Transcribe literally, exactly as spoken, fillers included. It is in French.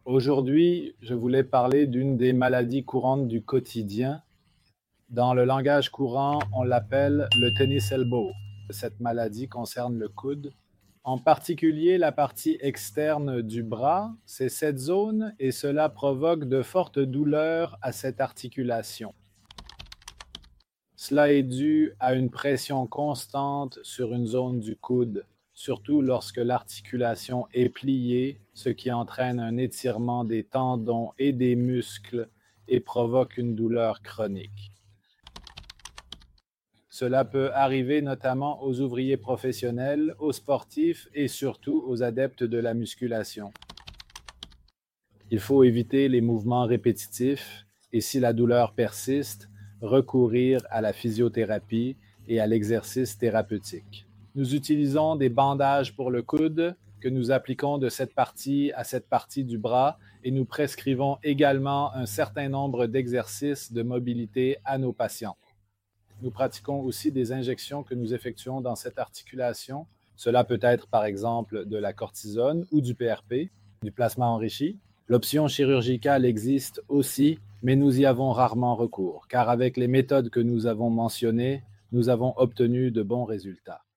Aujourd'hui, je voulais parler d'une des maladies courantes du quotidien. Dans le langage courant, on l'appelle le tennis elbow. Cette maladie concerne le coude, en particulier la partie externe du bras. C'est cette zone et cela provoque de fortes douleurs à cette articulation. Cela est dû à une pression constante sur une zone du coude, surtout lorsque l'articulation est pliée, ce qui entraîne un étirement des tendons et des muscles et provoque une douleur chronique. Cela peut arriver notamment aux ouvriers professionnels, aux sportifs et surtout aux adeptes de la musculation. Il faut éviter les mouvements répétitifs et si la douleur persiste, recourir à la physiothérapie et à l'exercice thérapeutique. Nous utilisons des bandages pour le coude que nous appliquons de cette partie à cette partie du bras et nous prescrivons également un certain nombre d'exercices de mobilité à nos patients. Nous pratiquons aussi des injections que nous effectuons dans cette articulation. Cela peut être par exemple de la cortisone ou du P R P, du plasma enrichi. L'option chirurgicale existe aussi, mais nous y avons rarement recours, car avec les méthodes que nous avons mentionnées, nous avons obtenu de bons résultats.